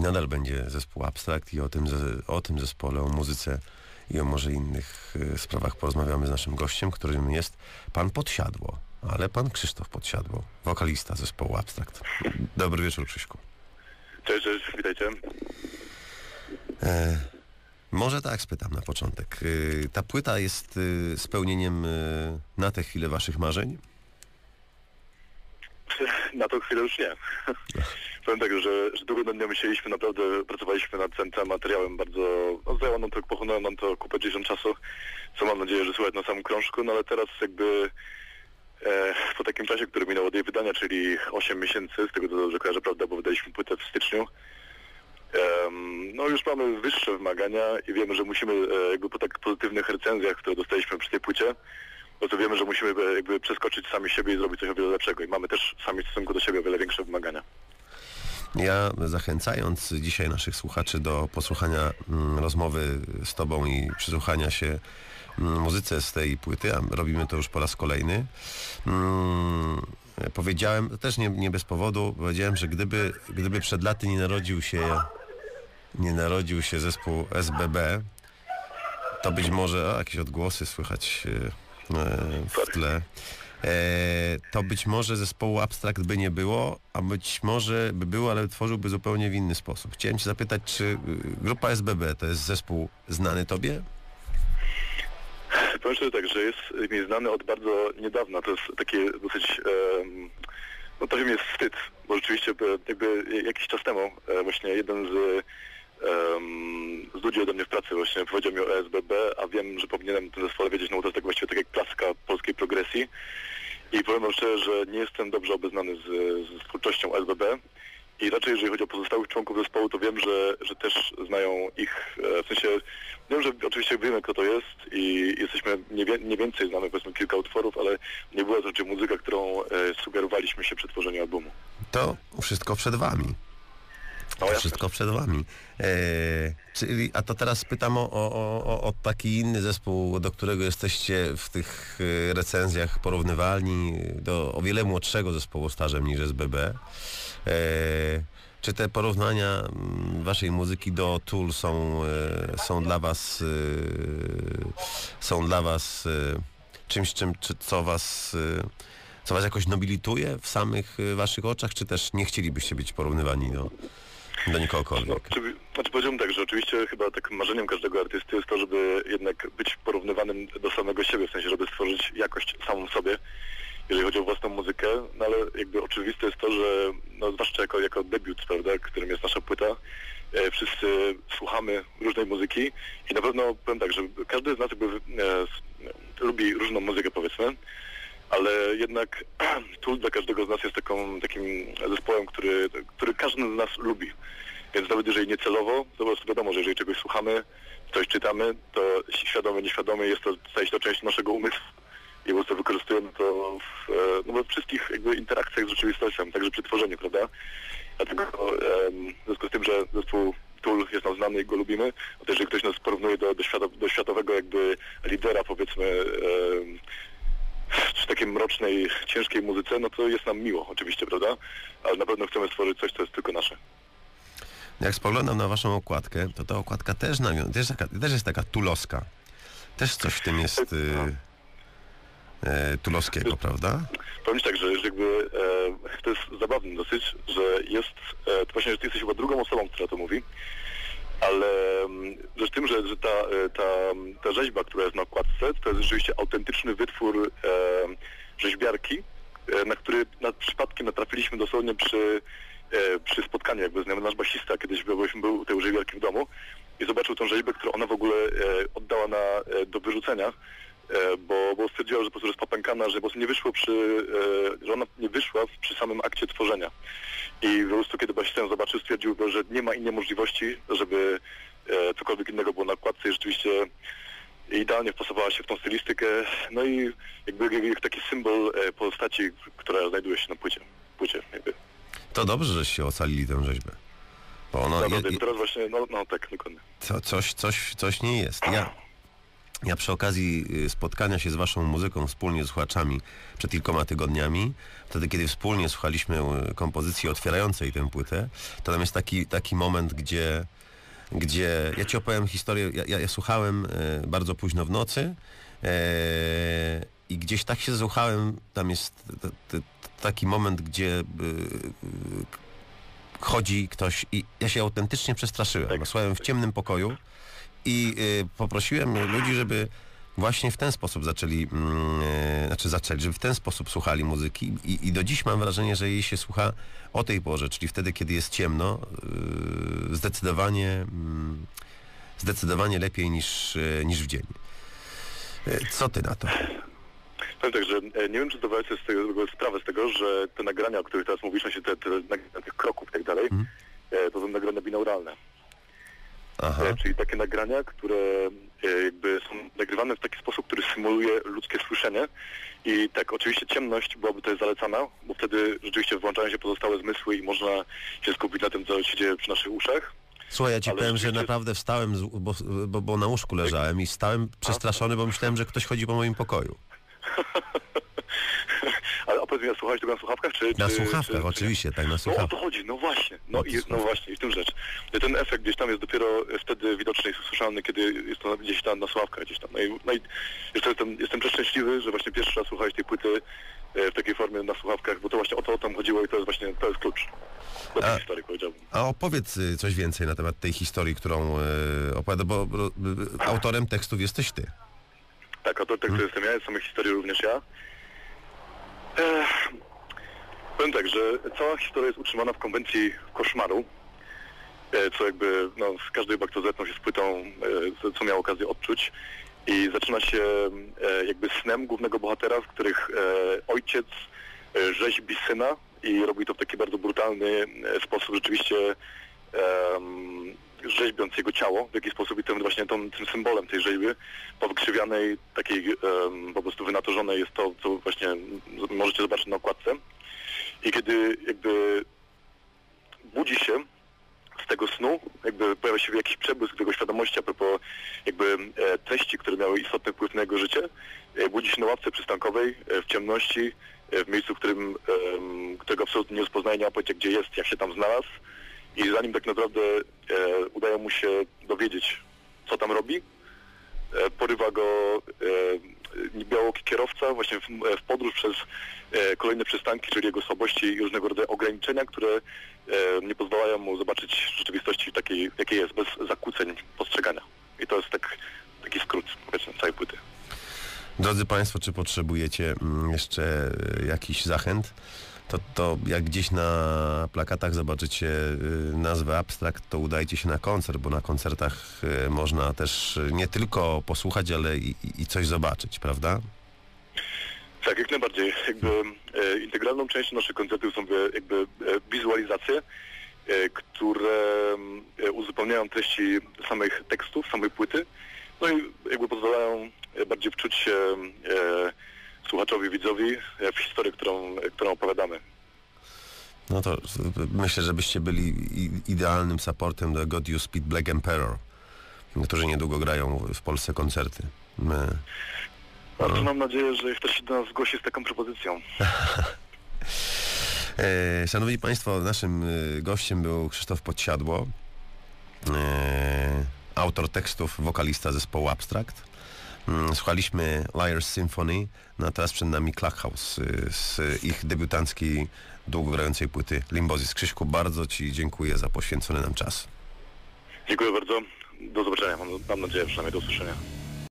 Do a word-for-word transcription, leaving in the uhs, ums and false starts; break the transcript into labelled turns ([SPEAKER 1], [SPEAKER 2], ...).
[SPEAKER 1] nadal będzie zespół Abstrakt i o tym, o tym zespole, o muzyce i o może innych sprawach porozmawiamy z naszym gościem, którym jest pan Podsiadło, ale pan Krzysztof Podsiadło, wokalista zespołu Abstrakt. Dobry wieczór, Krzyśku.
[SPEAKER 2] Cześć, cześć, witajcie.
[SPEAKER 1] E, może tak spytam na początek. E, ta płyta jest e, spełnieniem e, na tę chwilę waszych marzeń?
[SPEAKER 2] Na tą chwilę już nie. Powiem tak, że, że długo nad nią myśleliśmy, naprawdę pracowaliśmy nad tym materiałem bardzo, no zajęło nam to, pochłonęło nam to kupę dziesiąt czasu, co mam nadzieję, że słychać na samym krążku, no ale teraz jakby e, po takim czasie, który minął od jej wydania, czyli osiem miesięcy, z tego co dobrze kojarzę, prawda, bo wydaliśmy płytę w styczniu, e, no już mamy wyższe wymagania i wiemy, że musimy e, jakby po tak pozytywnych recenzjach, które dostaliśmy przy tej płycie, no to wiemy, że musimy jakby przeskoczyć sami siebie i zrobić coś o wiele lepszego i mamy też sami w stosunku do siebie o wiele większe wymagania.
[SPEAKER 1] Ja zachęcając dzisiaj naszych słuchaczy do posłuchania mm, rozmowy z tobą i przysłuchania się mm, muzyce z tej płyty, a robimy to już po raz kolejny, mm, powiedziałem, też nie, nie bez powodu, powiedziałem, że gdyby, gdyby przed laty nie narodził się nie narodził się zespół S B B, to być może, o, jakieś odgłosy słychać w tle, to być może zespołu Abstrakt by nie było, a być może by było, ale tworzyłby zupełnie w inny sposób. Chciałem cię zapytać, czy grupa S B B to jest zespół znany tobie?
[SPEAKER 2] Powiem szczerze tak, że jest mi znany od bardzo niedawna. To jest takie dosyć, um, no trochę mi jest wstyd, bo rzeczywiście jakby jakiś czas temu właśnie jeden z Um, z ludzi ode mnie w pracy właśnie powiedział mi o S B B, a wiem, że powinienem ten zespole wiedzieć, no to jest tak właściwie tak jak klasyka polskiej progresji i powiem wam szczerze, że nie jestem dobrze obeznany z, z twórczością S B B i raczej jeżeli chodzi o pozostałych członków zespołu, to wiem, że, że też znają ich, w sensie wiem, że oczywiście wiemy kto to jest i jesteśmy, nie, wie, nie więcej znamy powiedzmy kilka utworów, ale nie była to raczej muzyka, którą e, sugerowaliśmy się przy tworzeniu albumu.
[SPEAKER 1] To wszystko przed wami.
[SPEAKER 2] No,
[SPEAKER 1] Wszystko przed wami. E, czyli, a to teraz pytam o, o, o, o taki inny zespół, do którego jesteście w tych recenzjach porównywalni, do o wiele młodszego zespołu stażem niż S B B. E, czy te porównania waszej muzyki do Tool są, e, są dla was e, są dla was e, czymś, czym, czy, co was e, co was jakoś nobilituje w samych waszych oczach, czy też nie chcielibyście być porównywani do do nikogokolwiek?
[SPEAKER 2] No, czy, znaczy powiedziałbym tak, że oczywiście chyba takim marzeniem każdego artysty jest to, żeby jednak być porównywanym do samego siebie, w sensie, żeby stworzyć jakość samą sobie, jeżeli chodzi o własną muzykę, no ale jakby oczywiste jest to, że no zwłaszcza jako, jako debiut, prawda, którym jest nasza płyta, e, wszyscy słuchamy różnej muzyki i na pewno powiem tak, że każdy z nas jakby e, lubi różną muzykę, powiedzmy, ale jednak Tool dla każdego z nas jest taką, takim zespołem, który, który każdy z nas lubi. Więc nawet jeżeli niecelowo, to po prostu wiadomo, że jeżeli czegoś słuchamy, coś czytamy, to świadomie, nieświadomie jest to, staje się to część naszego umysłu i po prostu wykorzystujemy to w, no, we wszystkich jakby interakcjach z rzeczywistością, także przy tworzeniu, prawda? Dlatego w związku z tym, że zespół Tool jest nam znany i go lubimy, to jeżeli ktoś nas porównuje do, do, świata, do światowego jakby lidera, powiedzmy, w takiej mrocznej, ciężkiej muzyce, no to jest nam miło oczywiście, prawda? Ale na pewno chcemy stworzyć coś, co jest tylko nasze.
[SPEAKER 1] Jak spoglądam na waszą okładkę, to ta okładka też, też, taka, też jest taka tulowska. Też coś w tym jest y, y, tulowskiego, prawda?
[SPEAKER 2] Powiem ci tak, że jakby e, to jest zabawne dosyć, że jest, e, to właśnie, że ty jesteś chyba drugą osobą, która to mówi, ale rzecz tym, że, że ta, ta, ta rzeźba, która jest na okładce, to jest rzeczywiście autentyczny wytwór e, rzeźbiarki, e, na który nad przypadkiem natrafiliśmy dosłownie przy, e, przy spotkaniu jakby z nią. Nasz basista kiedyś był, był u tej rzeźbiarki w domu i zobaczył tą rzeźbę, którą ona w ogóle e, oddała na, e, do wyrzucenia, e, bo, bo stwierdziła, że po prostu jest popękana, że po prostu nie wyszło przy, e, że ona nie wyszła przy samym akcie tworzenia. I po prostu kiedy basista ją zobaczył, stwierdził, że nie ma innej możliwości, żeby e, cokolwiek innego było na okładce i rzeczywiście idealnie wpasowała się w tą stylistykę, no i jakby, jakby taki symbol e, postaci, która znajduje się na płycie. płycie jakby.
[SPEAKER 1] To dobrze, żeście ocalili tę rzeźbę. Bo ono
[SPEAKER 2] Naprawdę,
[SPEAKER 1] je,
[SPEAKER 2] teraz właśnie, no, no tak, dokładnie.
[SPEAKER 1] Co, coś, coś, coś nie jest. Ja, Ja przy okazji spotkania się z waszą muzyką wspólnie z słuchaczami przed kilkoma tygodniami, wtedy kiedy wspólnie słuchaliśmy kompozycji otwierającej tę płytę, to tam jest taki, taki moment, gdzie, gdzie ja ci opowiem historię, ja, ja, ja słuchałem e, bardzo późno w nocy e, i gdzieś tak się zasłuchałem, tam jest t, t, t, taki moment, gdzie e, chodzi ktoś i ja się autentycznie przestraszyłem. Tak. Słuchałem w ciemnym pokoju i y, poprosiłem ludzi, żeby właśnie w ten sposób zaczęli, y, znaczy zaczęli, żeby w ten sposób słuchali muzyki i, i do dziś mam wrażenie, że jej się słucha o tej porze, czyli wtedy, kiedy jest ciemno, y, zdecydowanie, y, zdecydowanie lepiej niż, y, niż w dzień. Y, co ty na to?
[SPEAKER 2] Powiem tak, że nie wiem, czy zdawałeś sobie z tego sprawę z tego, że te nagrania, o których teraz mówisz, te, te nagrania tych kroków i tak dalej, mm. to są nagrania binauralne. Aha. Czyli takie nagrania, które jakby są nagrywane w taki sposób, który symuluje ludzkie słyszenie. I tak, oczywiście ciemność byłaby tutaj zalecana, bo wtedy rzeczywiście włączają się pozostałe zmysły i można się skupić na tym, co się dzieje przy naszych uszach.
[SPEAKER 1] Słuchaj, ja ci powiem, że naprawdę wstałem, z, bo, bo, bo na łóżku leżałem i stałem przestraszony, bo myślałem, że ktoś chodzi po moim pokoju.
[SPEAKER 2] Ale a powiedz mi, słuchałeś tego na słuchawkach? Czy,
[SPEAKER 1] na
[SPEAKER 2] czy,
[SPEAKER 1] słuchawkach,
[SPEAKER 2] czy,
[SPEAKER 1] oczywiście,
[SPEAKER 2] czy...
[SPEAKER 1] tak, na słuchawkach.
[SPEAKER 2] No o to chodzi, no właśnie, no, no, i, no właśnie, i w tym rzecz. Ten efekt gdzieś tam jest dopiero wtedy widoczny i słyszalny, kiedy jest to gdzieś tam na słuchawkach gdzieś tam. No i, no i jeszcze jestem, jestem przeszczęśliwy, że właśnie pierwszy raz słuchałeś tej płyty w takiej formie na słuchawkach, bo to właśnie o to o tam chodziło i to jest właśnie, to jest klucz do tej a, historii, powiedziałbym.
[SPEAKER 1] A opowiedz coś więcej na temat tej historii, którą e, opowiada, bo, bo autorem tekstów jesteś ty.
[SPEAKER 2] Tak, autor tekstu hmm. jestem ja, jest samej historii również ja. Ech, powiem tak, że cała historia jest utrzymana w konwencji koszmaru, e, co jakby, no, każdy chyba kto zetknął się z płytą, e, co miał okazję odczuć. I zaczyna się e, jakby snem głównego bohatera, w których e, ojciec e, rzeźbi syna i robi to w taki bardzo brutalny e, sposób, rzeczywiście e, rzeźbiąc jego ciało w jakiś sposób i tym właśnie tą, tym symbolem tej rzeźby podkrzywianej, takiej um, po prostu wynaturzonej jest to, co właśnie możecie zobaczyć na okładce. I kiedy jakby budzi się z tego snu, jakby pojawia się jakiś przebłysk w jego świadomości a propos jakby e, treści, które miały istotny wpływ na jego życie, e, budzi się na ławce przystankowej, e, w ciemności, e, w miejscu, w którym, e, którego absolutnie nie rozpoznaje, nie ma pojęcia gdzie jest, jak się tam znalazł. I zanim tak naprawdę e, udaje mu się dowiedzieć, co tam robi, e, porywa go e, białoki kierowca właśnie w, w podróż przez e, kolejne przystanki, czyli jego słabości i różnego rodzaju ograniczenia, które e, nie pozwalają mu zobaczyć rzeczywistości takiej, jakiej jest, bez zakłóceń postrzegania. I to jest tak, taki skrót, powiedzmy, całej płyty.
[SPEAKER 1] Drodzy Państwo, czy potrzebujecie jeszcze jakichś zachęt? To, to jak gdzieś na plakatach zobaczycie nazwę Abstract, to udajcie się na koncert, bo na koncertach można też nie tylko posłuchać, ale i, i coś zobaczyć, prawda?
[SPEAKER 2] Tak, jak najbardziej. Jakby e, integralną częścią naszych koncertów są jakby e, wizualizacje, e, które e, uzupełniają treści samych tekstów, samej płyty, no i jakby pozwalają bardziej wczuć się e, słuchaczowi, widzowi w historię, którą, którą opowiadamy.
[SPEAKER 1] No to myślę, że byście byli idealnym supportem do God You Speed Black Emperor, którzy niedługo grają w Polsce koncerty. My...
[SPEAKER 2] Bardzo no. mam nadzieję, że ktoś się do nas zgłosi z taką propozycją.
[SPEAKER 1] e, Szanowni Państwo, naszym gościem był Krzysztof Podsiadło, e, autor tekstów, wokalista zespołu Abstract. Słuchaliśmy Liars Symphony, no a teraz przed nami Cluckhouse z ich debiutanckiej, długogrającej płyty Limbosis. Krzyśku, bardzo Ci dziękuję za poświęcony nam czas.
[SPEAKER 2] Dziękuję bardzo. Do zobaczenia. Mam, mam nadzieję, przynajmniej do usłyszenia.